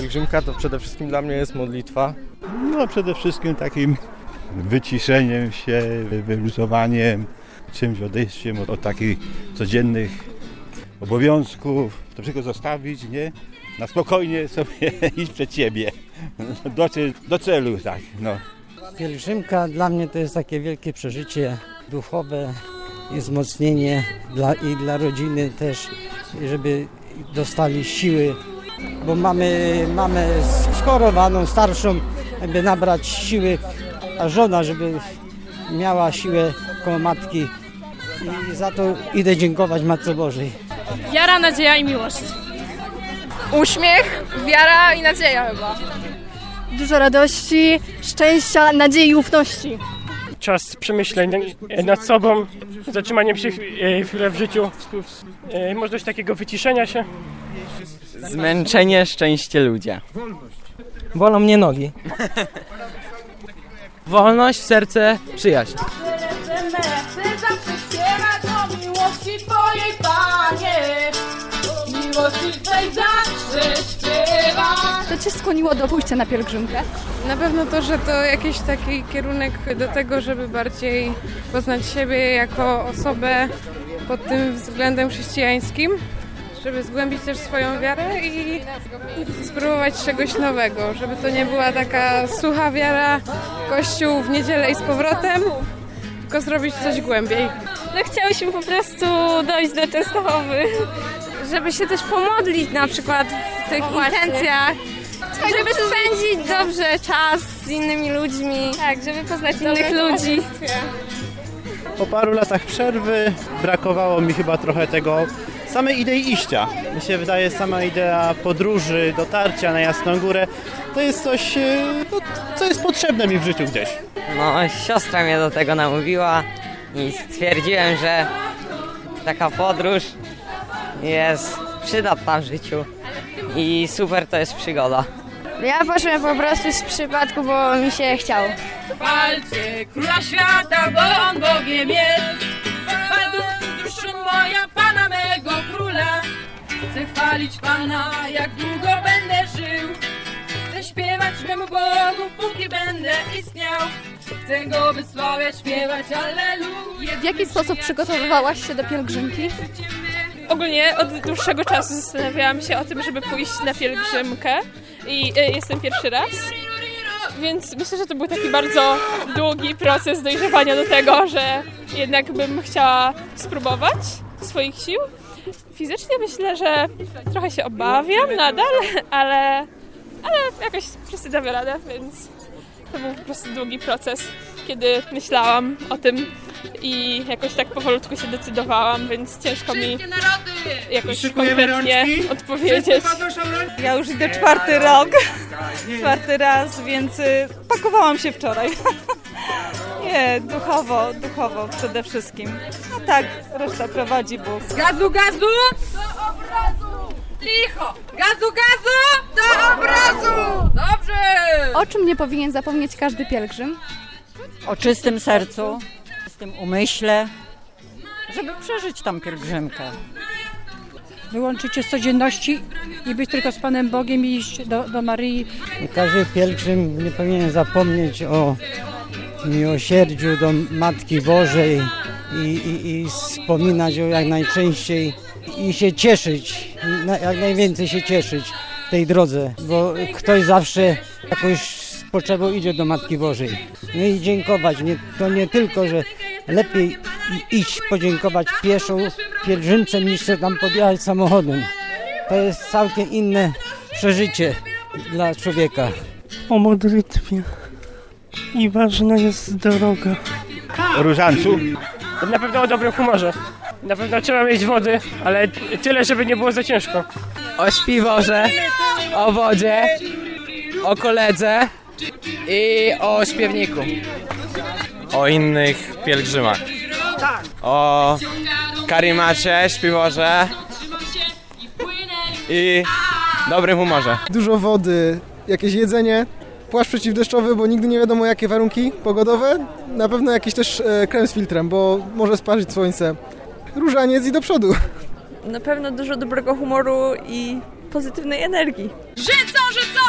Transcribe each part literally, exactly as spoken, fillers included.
Pielgrzymka to przede wszystkim dla mnie jest modlitwa. No przede wszystkim takim wyciszeniem się, wyluzowaniem, czymś odejściem od, od takich codziennych obowiązków. To wszystko zostawić, nie? Na spokojnie sobie iść przed siebie, dotrzeć do celu, tak, no. Pielgrzymka dla mnie to jest takie wielkie przeżycie duchowe i wzmocnienie dla, i dla rodziny też, żeby dostali siły, bo mamy mamę schorowaną, starszą, żeby nabrać siły, a żona, żeby miała siłę koło matki i za to idę dziękować Matce Bożej. Wiara, nadzieja i miłość. Uśmiech, wiara i nadzieja chyba. Dużo radości, szczęścia, nadziei i ufności. Czas przemyśleń nad sobą, zatrzymaniem się chwilę w życiu, możliwość takiego wyciszenia się. Zmęczenie, szczęście, ludzie. Bolą mnie nogi. Wolność, serce, przyjaźń. Miłości Twojej, Panie, miłości Twej zawsze śpiewam. Co Cię skłoniło do pójścia na pielgrzymkę? Na pewno to, że to jakiś taki kierunek do tego, żeby bardziej poznać siebie jako osobę pod tym względem chrześcijańskim, żeby zgłębić też swoją wiarę i spróbować czegoś nowego, żeby to nie była taka sucha wiara, kościół w niedzielę i z powrotem, tylko zrobić coś głębiej. No chciałyśmy po prostu dojść do Częstochowy, żeby się też pomodlić na przykład w tych no intencjach, żeby spędzić dobrze czas z innymi ludźmi, tak, żeby poznać innych ludzi. Po paru latach przerwy brakowało mi chyba trochę tego samej idei iścia. Mi się wydaje, sama idea podróży, dotarcia na Jasną Górę to jest coś, no, co jest potrzebne mi w życiu gdzieś. No, siostra mnie do tego namówiła i stwierdziłem, że taka podróż jest przydatna w życiu i super to jest przygoda. Ja poszłem po prostu z przypadku, bo mi się chciało. Chwalcie Króla Świata, bo On Bogiem jest. Chwal duszo moja Pana mego Króla. Chcę chwalić Pana, jak długo będę żył. Chcę śpiewać memu Bogu, póki będę istniał. Chcę Go wysławiać, śpiewać Alleluja. W jaki sposób przygotowywałaś się do pielgrzymki? Ogólnie od dłuższego czasu zastanawiałam się o tym, żeby pójść na pielgrzymkę i y, jestem pierwszy raz, więc myślę, że to był taki bardzo długi proces dojrzewania do tego, że jednak bym chciała spróbować swoich sił. Fizycznie myślę, że trochę się obawiam nadal, ale, ale jakoś wszyscy damy radę, więc to był po prostu długi proces, kiedy myślałam o tym i jakoś tak powolutku się decydowałam, więc ciężko mi jakoś konkretnie odpowiedzieć. Ja już idę czwarty rok, czwarty raz, więc pakowałam się wczoraj. Nie, duchowo, duchowo przede wszystkim. No tak, reszta prowadzi Bóg. Gazu, gazu! Do obrazu! Licho! Gazu, gazu! Do obrazu! Dobrze! O czym nie powinien zapomnieć każdy pielgrzym? O czystym sercu, czystym umyśle, żeby przeżyć tam pielgrzymkę. Wyłączyć się z codzienności i być tylko z Panem Bogiem i iść do, do Maryi. Każdy pielgrzym nie powinien zapomnieć o miłosierdziu do Matki Bożej i, i, i wspominać o jak najczęściej i się cieszyć, jak najwięcej się cieszyć w tej drodze, bo ktoś zawsze jakoś z potrzebą idzie do Matki Bożej. No i dziękować, nie, to nie tylko, że lepiej iść podziękować pieszo pielgrzymce niż się tam podjechać samochodem. To jest całkiem inne przeżycie dla człowieka. O modlitwie i ważna jest droga. O różańcu? Na pewno o dobrym humorze. Na pewno trzeba mieć wody, ale tyle, żeby nie było za ciężko. O śpiworze, o wodzie, o koledze i o śpiewniku. O innych pielgrzymach. O karimacie, śpiworze i dobrym humorze. Dużo wody, jakieś jedzenie, płaszcz przeciwdeszczowy, bo nigdy nie wiadomo jakie warunki pogodowe. Na pewno jakiś też e, krem z filtrem, bo może sparzyć słońce. Różaniec i do przodu. Na pewno dużo dobrego humoru i pozytywnej energii. Życą, życą!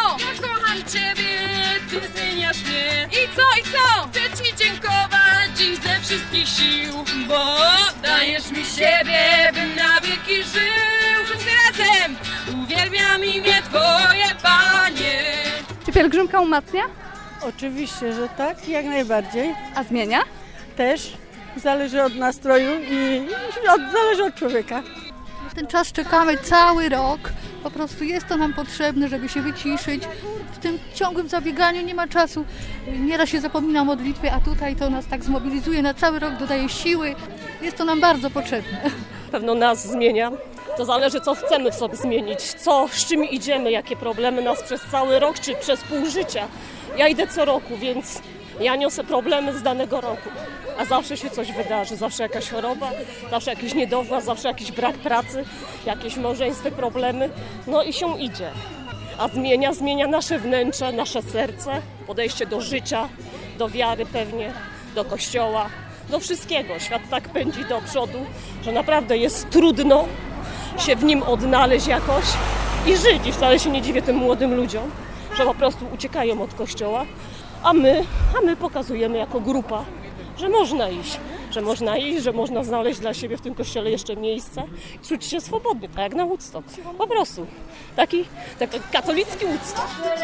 kocham ciebie, ty zmieniasz mnie. I co, i co? Chcę ci dziękować dziś ze wszystkich sił, bo dajesz mi siebie, bym na wieki żył. Wszyscy razem uwielbiam imię Twoje, Panie. Czy pielgrzymka umacnia? Oczywiście, że tak, jak najbardziej. A zmienia? Też. Zależy od nastroju i od, zależy od człowieka. Ten czas czekamy cały rok. Po prostu jest to nam potrzebne, żeby się wyciszyć. W tym ciągłym zabieganiu nie ma czasu. Nieraz się zapomina o modlitwie, a tutaj to nas tak zmobilizuje na cały rok, dodaje siły. Jest to nam bardzo potrzebne. Pewno nas zmienia. To zależy, co chcemy w sobie zmienić, co, z czym idziemy, jakie problemy nas przez cały rok czy przez pół życia. Ja idę co roku, więc ja niosę problemy z danego roku. A zawsze się coś wydarzy, zawsze jakaś choroba, zawsze jakiś niedowład, zawsze jakiś brak pracy, jakieś małżeńskie problemy, no i się idzie. A zmienia, zmienia nasze wnętrze, nasze serce, podejście do życia, do wiary pewnie, do kościoła, do wszystkiego. Świat tak pędzi do przodu, że naprawdę jest trudno się w nim odnaleźć jakoś i żyć. I wcale się nie dziwię tym młodym ludziom, że po prostu uciekają od kościoła, a my, a my pokazujemy jako grupa, że można iść, że można iść, że można znaleźć dla siebie w tym kościele jeszcze miejsce i czuć się swobodnie, tak jak na Woodstock. Po prostu. Taki, taki katolicki Woodstock.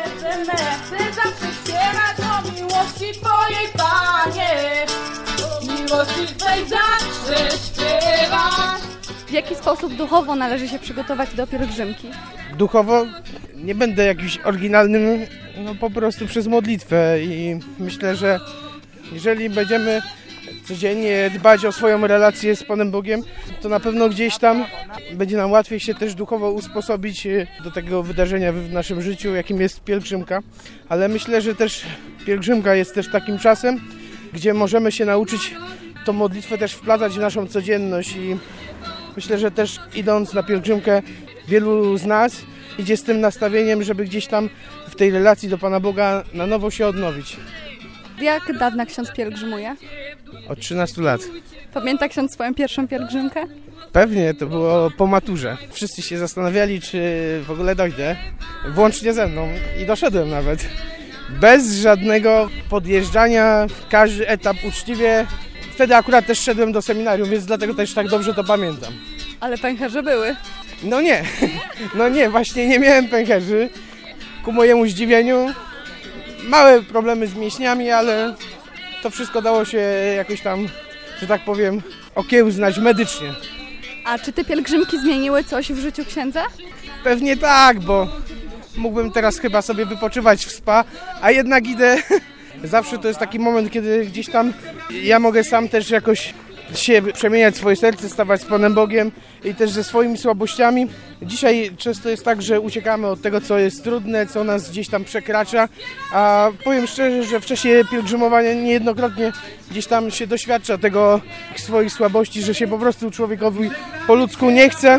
Chcę zawsze śpiewać o miłości Twojej, Panie. Miłości Twej zawsze śpiewać. W jaki sposób duchowo należy się przygotować do pielgrzymki? Duchowo nie będę jakimś oryginalnym, no po prostu przez modlitwę i myślę, że jeżeli będziemy codziennie dbać o swoją relację z Panem Bogiem, to na pewno gdzieś tam będzie nam łatwiej się też duchowo usposobić do tego wydarzenia w naszym życiu, jakim jest pielgrzymka. Ale myślę, że też pielgrzymka jest też takim czasem, gdzie możemy się nauczyć tą modlitwę też wplatać w naszą codzienność i myślę, że też idąc na pielgrzymkę wielu z nas idzie z tym nastawieniem, żeby gdzieś tam w tej relacji do Pana Boga na nowo się odnowić. Jak dawno ksiądz pielgrzymuje? Od trzynastu lat. Pamięta ksiądz swoją pierwszą pielgrzymkę? Pewnie, to było po maturze. Wszyscy się zastanawiali, czy w ogóle dojdę, włącznie ze mną i doszedłem nawet. Bez żadnego podjeżdżania, każdy etap uczciwie. Wtedy akurat też szedłem do seminarium, więc dlatego też tak dobrze to pamiętam. Ale pęcherze były? No nie, no nie, właśnie nie miałem pęcherzy. Ku mojemu zdziwieniu małe problemy z mięśniami, ale to wszystko dało się jakoś tam, że tak powiem, okiełznać medycznie. A czy te pielgrzymki zmieniły coś w życiu księdza? Pewnie tak, bo mógłbym teraz chyba sobie wypoczywać w spa, a jednak idę. Zawsze to jest taki moment, kiedy gdzieś tam ja mogę sam też jakoś się przemieniać swoje serce, stawać z Panem Bogiem i też ze swoimi słabościami. Dzisiaj często jest tak, że uciekamy od tego, co jest trudne, co nas gdzieś tam przekracza, a powiem szczerze, że w czasie pielgrzymowania niejednokrotnie gdzieś tam się doświadcza tego swoich słabości, że się po prostu człowiekowi po ludzku nie chce.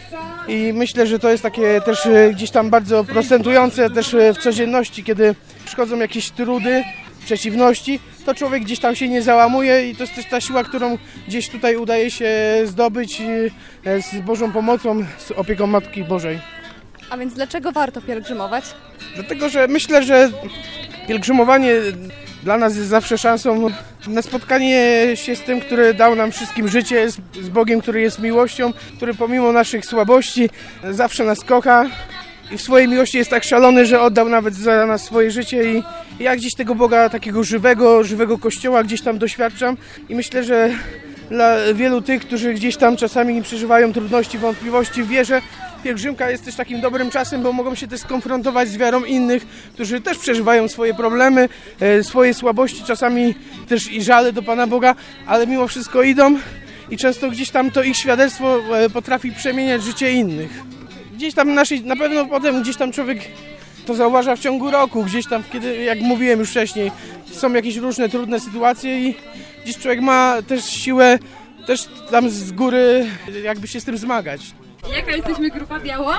I myślę, że to jest takie też gdzieś tam bardzo procentujące też w codzienności, kiedy przychodzą jakieś trudy, przeciwności, to człowiek gdzieś tam się nie załamuje i to jest też ta siła, którą gdzieś tutaj udaje się zdobyć z Bożą pomocą, z opieką Matki Bożej. A więc dlaczego warto pielgrzymować? Dlatego, że myślę, że pielgrzymowanie dla nas jest zawsze szansą na spotkanie się z tym, który dał nam wszystkim życie, z, z Bogiem, który jest miłością, który pomimo naszych słabości zawsze nas kocha i w swojej miłości jest tak szalony, że oddał nawet za nas swoje życie i ja gdzieś tego Boga takiego żywego, żywego Kościoła gdzieś tam doświadczam i myślę, że dla wielu tych, którzy gdzieś tam czasami przeżywają trudności, wątpliwości w wierze, pielgrzymka jest też takim dobrym czasem, bo mogą się też skonfrontować z wiarą innych, którzy też przeżywają swoje problemy, swoje słabości, czasami też i żale do Pana Boga, ale mimo wszystko idą i często gdzieś tam to ich świadectwo potrafi przemieniać życie innych. Gdzieś tam naszej, na pewno potem gdzieś tam człowiek to zauważa w ciągu roku, gdzieś tam, kiedy, jak mówiłem już wcześniej, są jakieś różne trudne sytuacje i gdzieś człowiek ma też siłę też tam z góry jakby się z tym zmagać. Jaka jesteśmy grupa? Biało?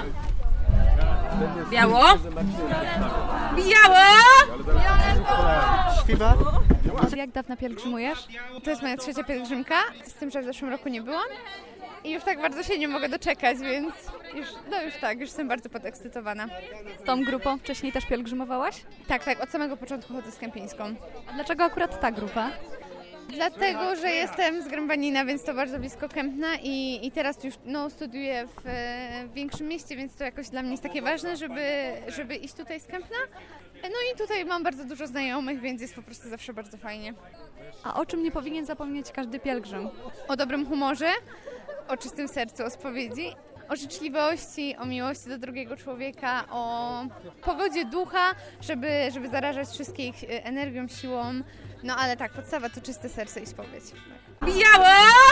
Biało? Biało! Śpiwa? Jak dawno pielgrzymujesz? To jest moja trzecia pielgrzymka, z tym, że w zeszłym roku nie byłam. i już tak bardzo się nie mogę doczekać, więc już, no już tak, już jestem bardzo podekscytowana. Z tą grupą wcześniej też pielgrzymowałaś? Tak, tak, od samego początku chodzę z Kępińską. A dlaczego akurat ta grupa? Dlatego, że jestem z Grębanina, więc to bardzo blisko Kępna i, i teraz już no, studiuję w, w większym mieście, więc to jakoś dla mnie jest takie ważne, żeby, żeby iść tutaj z Kępna. No i tutaj mam bardzo dużo znajomych, więc jest po prostu zawsze bardzo fajnie. A o czym nie powinien zapomnieć każdy pielgrzym? O dobrym humorze, o czystym sercu, o spowiedzi, o życzliwości, o miłości do drugiego człowieka, o pogodzie ducha, żeby, żeby zarażać wszystkich energią, siłą. No ale tak, podstawa to czyste serce i spowiedź. Biało!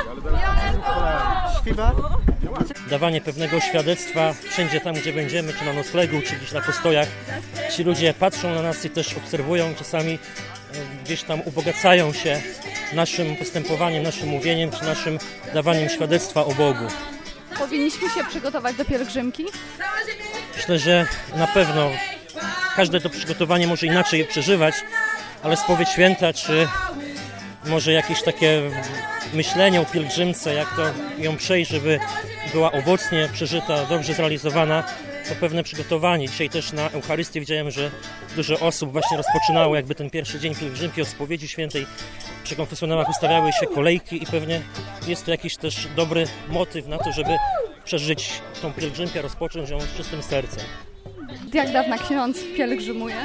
Śpiwa. Dawanie pewnego świadectwa wszędzie tam, gdzie będziemy, czy na noclegu, czy gdzieś na postojach. Ci ludzie patrzą na nas i też obserwują, czasami gdzieś tam ubogacają się naszym postępowaniem, naszym mówieniem, czy naszym dawaniem świadectwa o Bogu. Powinniśmy się przygotować do pielgrzymki? Myślę, że na pewno każde to przygotowanie może inaczej przeżywać, ale spowiedź święta, czy może jakieś takie myślenie o pielgrzymce, jak to ją przejść, żeby była owocnie przeżyta, dobrze zrealizowana, to pewne przygotowanie. Dzisiaj też na Eucharystię widziałem, że dużo osób właśnie rozpoczynało jakby ten pierwszy dzień pielgrzymki od spowiedzi świętej. Przy konfesjonałach ustawiały się kolejki i pewnie jest to jakiś też dobry motyw na to, żeby przeżyć tą pielgrzymkę, rozpocząć ją z czystym sercem. Jak dawno ksiądz pielgrzymuje?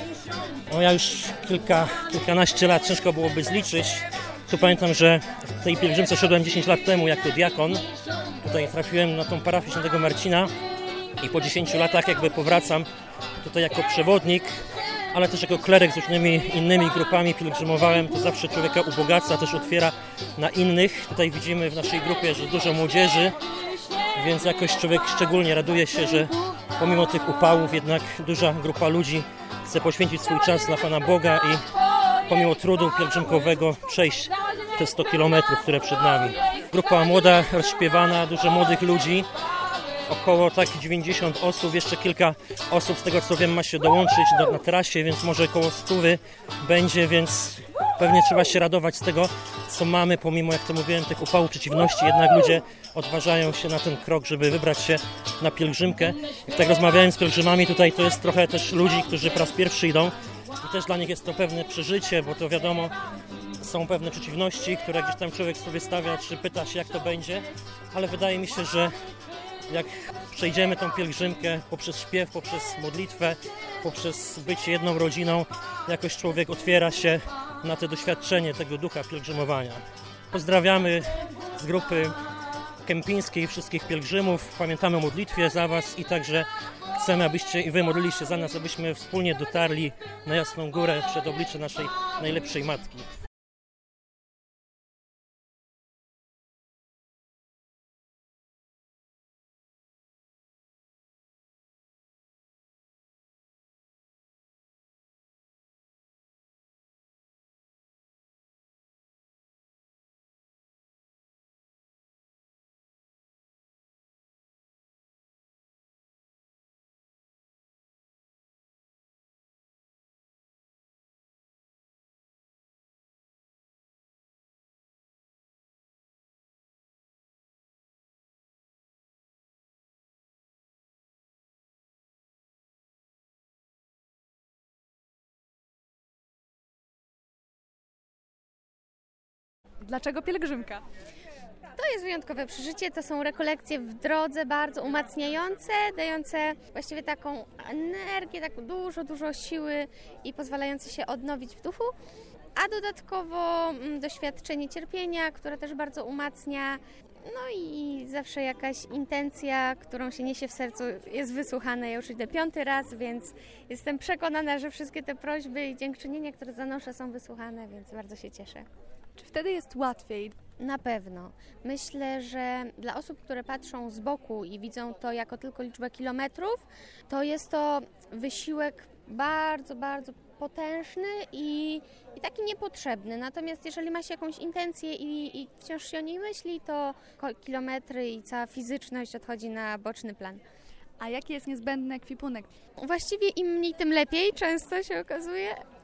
No ja już kilka, kilkanaście lat, ciężko byłoby zliczyć. Tu pamiętam, że w tej pielgrzymce szedłem dziesięć lat temu jako diakon. Tutaj trafiłem na tą parafię Świętego Marcina i po dziesięciu latach jakby powracam tutaj jako przewodnik, ale też jako kleryk z różnymi innymi grupami pielgrzymowałem. To zawsze człowieka ubogaca, też otwiera na innych. Tutaj widzimy w naszej grupie, że dużo młodzieży, więc jakoś człowiek szczególnie raduje się, że pomimo tych upałów jednak duża grupa ludzi chce poświęcić swój czas dla Pana Boga i pomimo trudu pielgrzymkowego przejść te sto kilometrów, które przed nami. Grupa młoda, rozśpiewana, dużo młodych ludzi, około tak dziewięćdziesiąt osób, jeszcze kilka osób z tego co wiem ma się dołączyć do, na trasie, więc może około stówy będzie, więc pewnie trzeba się radować z tego, co mamy, pomimo, jak to mówiłem, tych upałów przeciwności, jednak ludzie odważają się na ten krok, żeby wybrać się na pielgrzymkę. Jak tak rozmawiałem z pielgrzymami tutaj, to jest trochę też ludzi, którzy po raz pierwszy idą i też dla nich jest to pewne przeżycie, bo to wiadomo, są pewne przeciwności, które gdzieś tam człowiek sobie stawia, czy pyta się, jak to będzie, ale wydaje mi się, że jak przejdziemy tą pielgrzymkę poprzez śpiew, poprzez modlitwę, poprzez bycie jedną rodziną, jakoś człowiek otwiera się na to doświadczenie tego ducha pielgrzymowania. Pozdrawiamy z grupy kępińskiej wszystkich pielgrzymów, pamiętamy o modlitwie za Was i także chcemy, abyście i Wy modlili się za nas, abyśmy wspólnie dotarli na Jasną Górę przed oblicze naszej najlepszej Matki. Dlaczego pielgrzymka? To jest wyjątkowe przeżycie, to są rekolekcje w drodze bardzo umacniające, dające właściwie taką energię, tak dużo, dużo siły i pozwalające się odnowić w duchu, a dodatkowo mm, doświadczenie cierpienia, które też bardzo umacnia, no i zawsze jakaś intencja, którą się niesie w sercu, jest wysłuchana. Ja już idę piąty raz, więc jestem przekonana, że wszystkie te prośby i dziękczynienia, które zanoszę, są wysłuchane, więc bardzo się cieszę. Czy wtedy jest łatwiej? Na pewno. Myślę, że dla osób, które patrzą z boku i widzą to jako tylko liczbę kilometrów, to jest to wysiłek bardzo, bardzo potężny i, i taki niepotrzebny. Natomiast jeżeli ma się jakąś intencję i, i wciąż się o niej myśli, to kilometry i cała fizyczność odchodzi na boczny plan. A jaki jest niezbędny ekwipunek? Właściwie im mniej, tym lepiej, często się okazuje.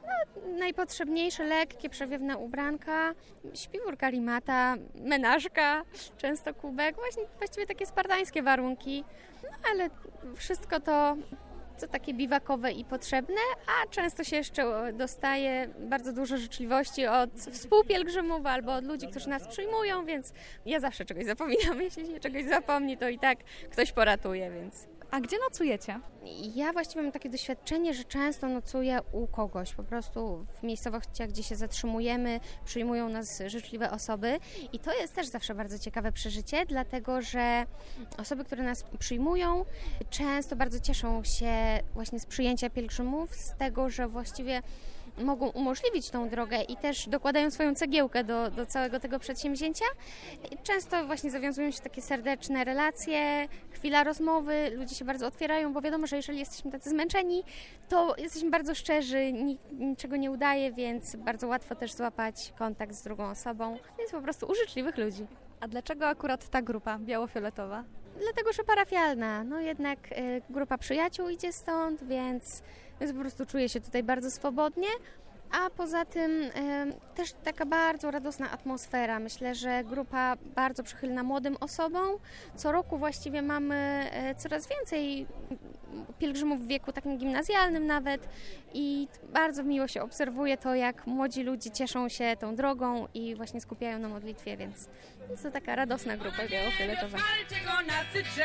No, najpotrzebniejsze, lekkie, przewiewne ubranka, śpiwór karimata, menażka, często kubek, właśnie właściwie takie spartańskie warunki, no ale wszystko to co takie biwakowe i potrzebne, a często się jeszcze dostaje bardzo dużo życzliwości od współpielgrzymów albo od ludzi, którzy nas przyjmują, więc ja zawsze czegoś zapominam. Jeśli się czegoś zapomni, to i tak ktoś poratuje, więc... A gdzie nocujecie? Ja właściwie mam takie doświadczenie, że często nocuję u kogoś, po prostu w miejscowościach, gdzie się zatrzymujemy, przyjmują nas życzliwe osoby i to jest też zawsze bardzo ciekawe przeżycie, dlatego że osoby, które nas przyjmują, często bardzo cieszą się właśnie z przyjęcia pielgrzymów, z tego, że właściwie mogą umożliwić tą drogę i też dokładają swoją cegiełkę do, do całego tego przedsięwzięcia. Często właśnie zawiązują się takie serdeczne relacje, chwila rozmowy, ludzie się bardzo otwierają, bo wiadomo, że jeżeli jesteśmy tacy zmęczeni, to jesteśmy bardzo szczerzy, nikt niczego nie udaje, więc bardzo łatwo też złapać kontakt z drugą osobą, więc po prostu u życzliwych ludzi. A dlaczego akurat ta grupa biało-fioletowa? Dlatego, że parafialna, no jednak y, grupa przyjaciół idzie stąd, więc, więc po prostu czuję się tutaj bardzo swobodnie, a poza tym y, też taka bardzo radosna atmosfera. Myślę, że grupa bardzo przychylna młodym osobom. Co roku właściwie mamy y, coraz więcej pielgrzymów w wieku takim gimnazjalnym nawet i bardzo miło się obserwuje to, jak młodzi ludzie cieszą się tą drogą i właśnie skupiają na modlitwie, więc jest to taka radosna grupa biało-fioletowa. Chwalcie go na cytrze,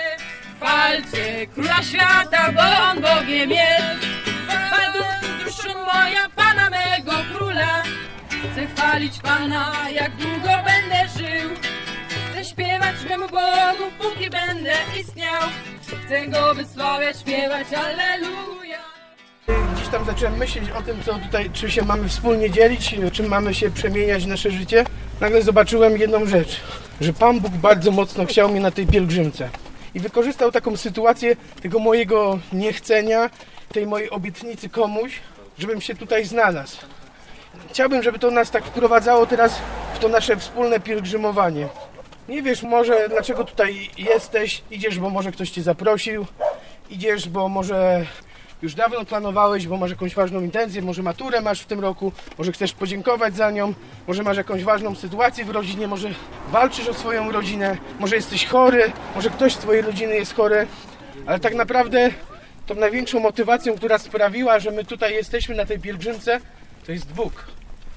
chwalcie króla świata, bo on Bogiem jest. Chwal duszo moja Pana mego króla, chcę chwalić Pana, jak długo będę żył. Chcę śpiewać memu Bogu, póki będę istniał. Chcę go wysławiać, śpiewać alleluja. Gdzieś tam zacząłem myśleć o tym, co tutaj, czy się mamy wspólnie dzielić, czym mamy się przemieniać nasze życie. Nagle zobaczyłem jedną rzecz, że Pan Bóg bardzo mocno chciał mnie na tej pielgrzymce. I wykorzystał taką sytuację tego mojego niechcenia, tej mojej obietnicy komuś, żebym się tutaj znalazł. Chciałbym, żeby to nas tak wprowadzało teraz w to nasze wspólne pielgrzymowanie. Nie wiesz może, dlaczego tutaj jesteś, idziesz, bo może ktoś cię zaprosił, idziesz, bo może już dawno planowałeś, bo masz jakąś ważną intencję, może maturę masz w tym roku, może chcesz podziękować za nią, może masz jakąś ważną sytuację w rodzinie, może walczysz o swoją rodzinę, może jesteś chory, może ktoś z twojej rodziny jest chory, ale tak naprawdę tą największą motywacją, która sprawiła, że my tutaj jesteśmy na tej pielgrzymce, to jest Bóg.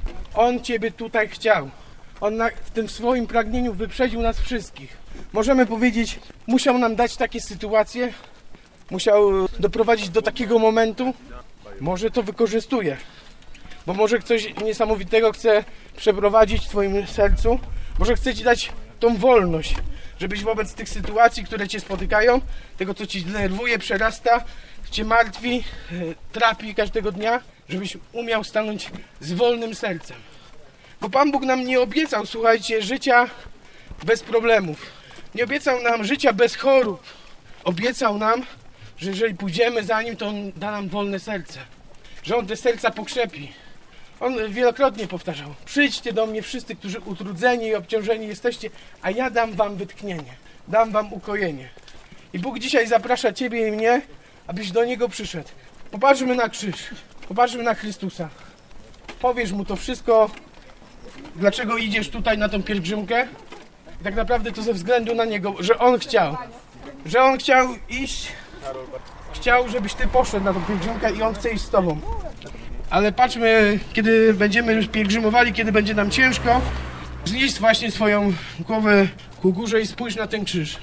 On ciebie tutaj chciał. On na, w tym swoim pragnieniu wyprzedził nas wszystkich. Możemy powiedzieć, musiał nam dać takie sytuacje, musiał doprowadzić do takiego momentu, może to wykorzystuje, bo może coś niesamowitego chce przeprowadzić w twoim sercu, może chce ci dać tą wolność, żebyś wobec tych sytuacji, które cię spotykają, tego co cię denerwuje, przerasta, cię martwi, trapi każdego dnia, żebyś umiał stanąć z wolnym sercem. Bo Pan Bóg nam nie obiecał, słuchajcie, życia bez problemów. Nie obiecał nam życia bez chorób. Obiecał nam, że jeżeli pójdziemy za Nim, to On da nam wolne serce. Że On te serca pokrzepi. On wielokrotnie powtarzał, przyjdźcie do mnie wszyscy, którzy utrudzeni i obciążeni jesteście, a ja dam wam wytchnienie, dam wam ukojenie. I Bóg dzisiaj zaprasza ciebie i mnie, abyś do Niego przyszedł. Popatrzmy na krzyż, popatrzmy na Chrystusa. Powiesz Mu to wszystko, dlaczego idziesz tutaj na tą pielgrzymkę. I tak naprawdę to ze względu na Niego, że On chciał. Że On chciał iść, chciał, żebyś ty poszedł na tą pielgrzymkę i On chce iść z tobą. Ale patrzmy, kiedy będziemy pielgrzymowali, kiedy będzie nam ciężko, znieść właśnie swoją głowę ku górze i spójrz na ten krzyż.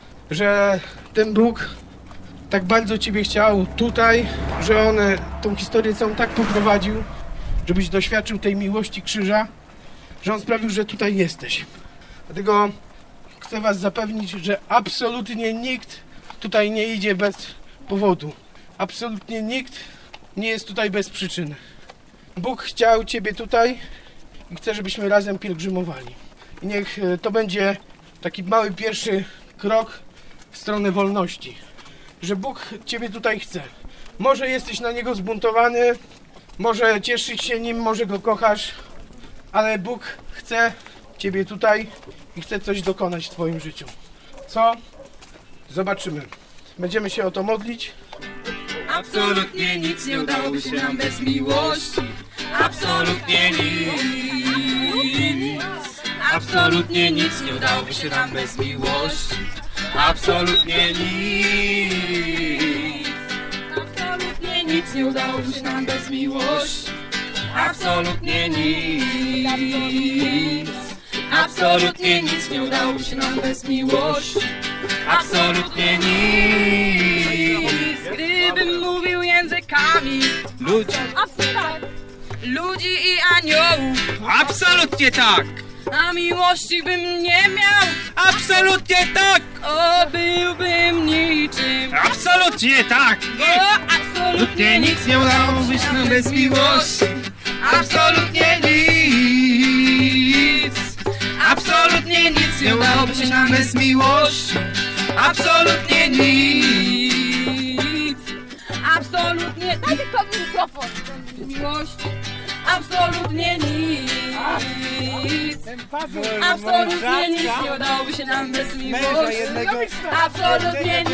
Że ten Bóg tak bardzo ciebie chciał tutaj, że On tą historię całą tak poprowadził, żebyś doświadczył tej miłości krzyża, że On sprawił, że tutaj jesteś. Dlatego chcę was zapewnić, że absolutnie nikt tutaj nie idzie bez powodu. Absolutnie nikt nie jest tutaj bez przyczyny. Bóg chciał ciebie tutaj i chce, żebyśmy razem pielgrzymowali. I niech to będzie taki mały pierwszy krok w stronę wolności. Że Bóg ciebie tutaj chce. Może jesteś na Niego zbuntowany, może cieszyć się Nim, może Go kochasz, ale Bóg chce ciebie tutaj i chce coś dokonać w twoim życiu. Co? Zobaczymy. Będziemy się o to modlić. Absolutnie nic nie udałoby się nam bez miłości. absolutnie nic. Absolutnie nic nie udałoby się nam bez miłości. Absolutnie nic. Absolutnie nic nie udałoby się nam bez miłości. Absolutnie nic. Absolutnie nic nie udałoby się nam bez miłości. Absolutnie nic. Gdybym mówił językami ludzi, ludzi i aniołów, absolutnie tak. A miłości bym nie miał, absolutnie tak. O, byłbym niczym, absolutnie tak. O, absolutnie nic nie udałoby się nam bez miłości. Absolutnie nic. Absolutnie nic nie udałoby się nam bez miłości. Absolutnie nic. Absolutnie... Dajcie komuś mikrofon. Miłości. Absolutnie nic. Absolutnie nic nie udałoby się nam bez miłości. Absolutnie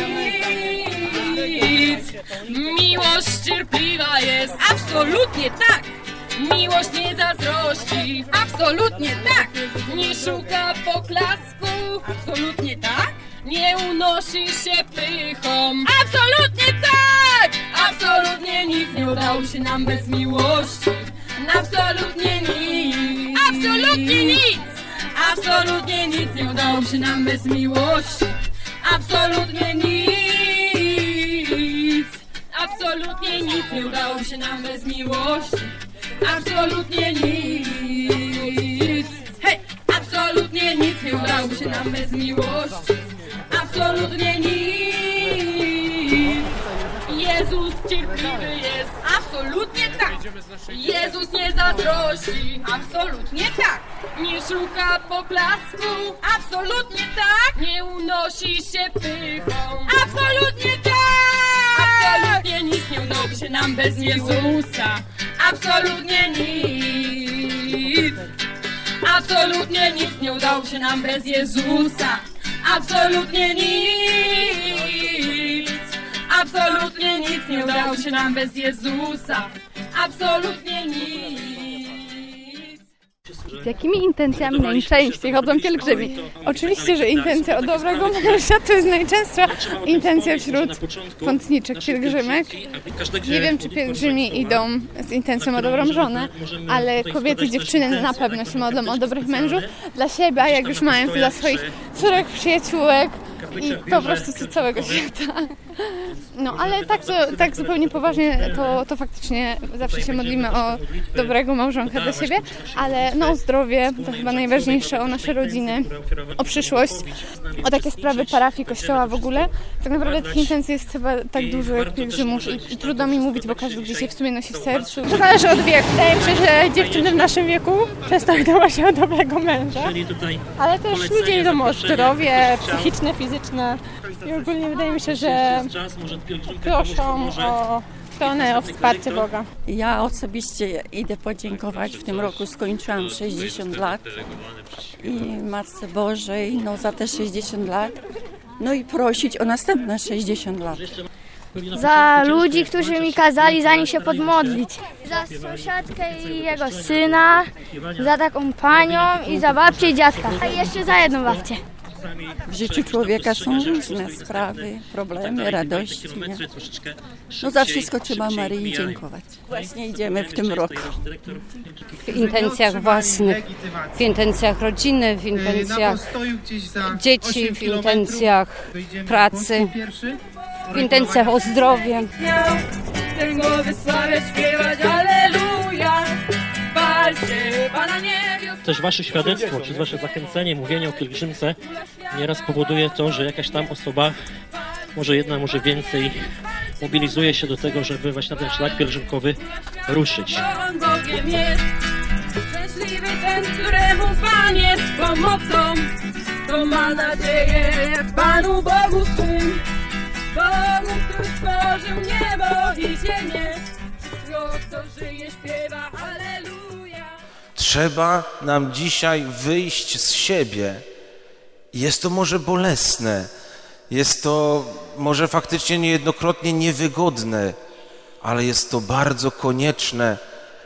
nic. Miłość cierpliwa jest. Absolutnie tak. Miłość nie zazdrości. Absolutnie tak. Nie szuka poklasku. Absolutnie tak. Nie unosi się pychą. Absolutnie tak. Absolutnie nic nie udało się nam bez miłości. Absolutnie nic. Absolutnie nic. Absolutnie nic nie udało się nam bez miłości. Absolutnie nic. Absolutnie nic nie udało się nam bez miłości. Absolutnie nic. Hej! Absolutnie nic nie udało się nam bez miłości. Absolutnie nic. Jezus cierpliwy jest. Absolutnie tak. Jezus nie zazdrości. Absolutnie tak. Nie szuka poklasku. Absolutnie tak. Nie unosi się pychą. Absolutnie tak. Absolutnie nic nie udało się nam bez Jezusa. Absolutnie nic. Absolutnie nic nie udało się nam bez Jezusa. Absolutnie nic. Absolutnie nic nie udało się nam bez Jezusa. Absolutnie nic. Z jakimi intencjami najczęściej chodzą pielgrzymi? Oczywiście, że intencja o dobrego męża to jest najczęstsza intencja wśród pątniczek, pielgrzymek. Nie wiem, czy pielgrzymi idą z intencją o dobrą żonę, ale kobiety, dziewczyny na pewno się modlą o dobrych mężów dla siebie, a jak już mają to dla swoich córek, przyjaciółek i po prostu z całego świata. No, ale tak, to, tak zupełnie poważnie, to, to faktycznie zawsze się modlimy o dobrego małżonka dla siebie, ale no o zdrowie, to chyba najważniejsze, o nasze rodziny, o przyszłość, o takie sprawy parafii, kościoła w ogóle. Tak naprawdę tych intencji jest chyba tak dużo jak pielgrzymów i, i trudno mi mówić, bo każdy gdzieś się w sumie nosi w sercu. To zależy od wieku. Wydaje mi się, że dziewczyny w naszym wieku często idą się o dobrego męża, ale też ludzie idą o zdrowie psychiczne, fizyczne i ogólnie wydaje mi się, że proszą o stronę, o wsparcie Boga. Ja osobiście idę podziękować. W tym roku skończyłam sześćdziesiąt lat i Matce Bożej no, za te sześćdziesiąt lat. No i prosić o następne sześćdziesiąt lat. Za ludzi, którzy mi kazali za nich się podmodlić. Za sąsiadkę i jego syna, za taką panią i za babcię i dziadka. A jeszcze za jedną babcię. W życiu człowieka są różne sprawy, problemy, radości. Nie? No za wszystko trzeba Maryi dziękować. Właśnie idziemy w tym roku. W intencjach własnych, w intencjach rodziny, w intencjach dzieci, w intencjach pracy, w intencjach o zdrowie. Chcę go wysławiać, śpiewać Alleluja. Chwalcie Pana niebios. Też wasze świadectwo, przez wasze zachęcenie, mówienie o pielgrzymce nieraz powoduje to, że jakaś tam osoba, może jedna, może więcej, mobilizuje się do tego, żeby właśnie na ten szlak pielgrzymkowy ruszyć. On Bogiem jest, szczęśliwy ten, któremu Pan jest pomocą. To ma nadzieję w Panu Bogu swym, Bogu, który stworzył niebo i ziemię. Kto żyje, śpiewa Alleluja. Trzeba nam dzisiaj wyjść z siebie. Jest to może bolesne, jest to może faktycznie niejednokrotnie niewygodne, ale jest to bardzo konieczne,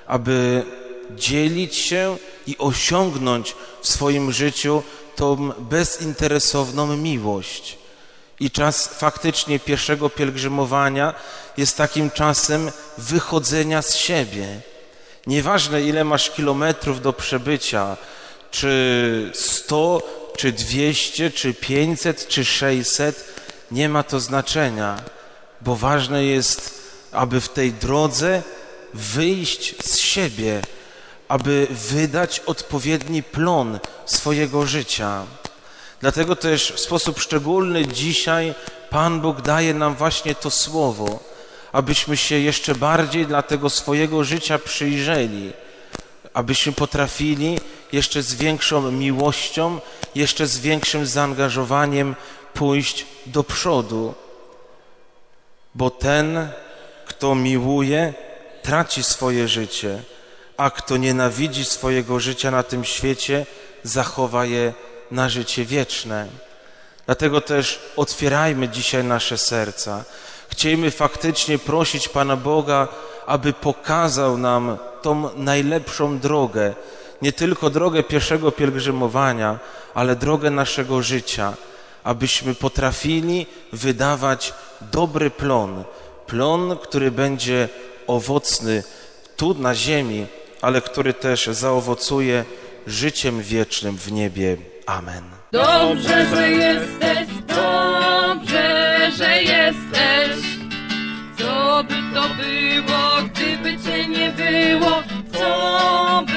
aby dzielić się i osiągnąć w swoim życiu tą bezinteresowną miłość. I czas faktycznie pierwszego pielgrzymowania jest takim czasem wychodzenia z siebie. Nieważne, ile masz kilometrów do przebycia, czy sto, czy dwieście, czy pięćset, czy sześćset, nie ma to znaczenia, bo ważne jest, aby w tej drodze wyjść z siebie, aby wydać odpowiedni plon swojego życia. Dlatego też w sposób szczególny dzisiaj Pan Bóg daje nam właśnie to słowo, abyśmy się jeszcze bardziej dla tego swojego życia przyjrzeli, abyśmy potrafili jeszcze z większą miłością, jeszcze z większym zaangażowaniem pójść do przodu. Bo ten, kto miłuje, traci swoje życie, a kto nienawidzi swojego życia na tym świecie, zachowa je na życie wieczne. Dlatego też otwierajmy dzisiaj nasze serca. Chciejmy faktycznie prosić Pana Boga, aby pokazał nam tą najlepszą drogę, nie tylko drogę pierwszego pielgrzymowania, ale drogę naszego życia, abyśmy potrafili wydawać dobry plon, plon, który będzie owocny tu na ziemi, ale który też zaowocuje życiem wiecznym w niebie. Amen. Dobrze, że jesteś, dobrze, że jesteś. Co by to było, gdyby Cię nie było? Co by